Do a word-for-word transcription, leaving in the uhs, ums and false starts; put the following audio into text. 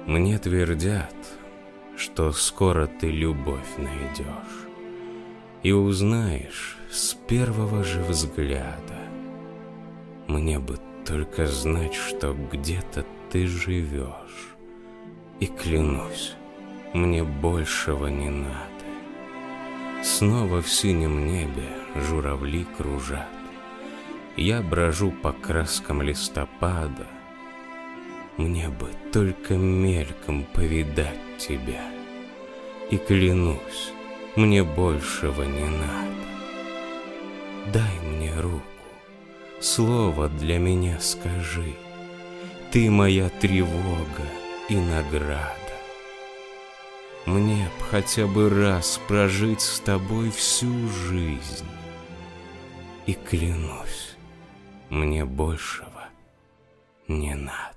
Мне твердят, что скоро ты любовь найдешь и узнаешь с первого же взгляда. Мне бы только знать, что где-то ты живешь, и клянусь, мне большего не надо. Снова в синем небе журавли кружат, я брожу по краскам листопада. Мне бы только мельком повидать тебя, и клянусь, мне большего не надо. Дай мне руку, слово для меня скажи, ты моя тревога и награда. Мне б хотя бы раз прожить с тобой всю жизнь, и клянусь, мне большего не надо.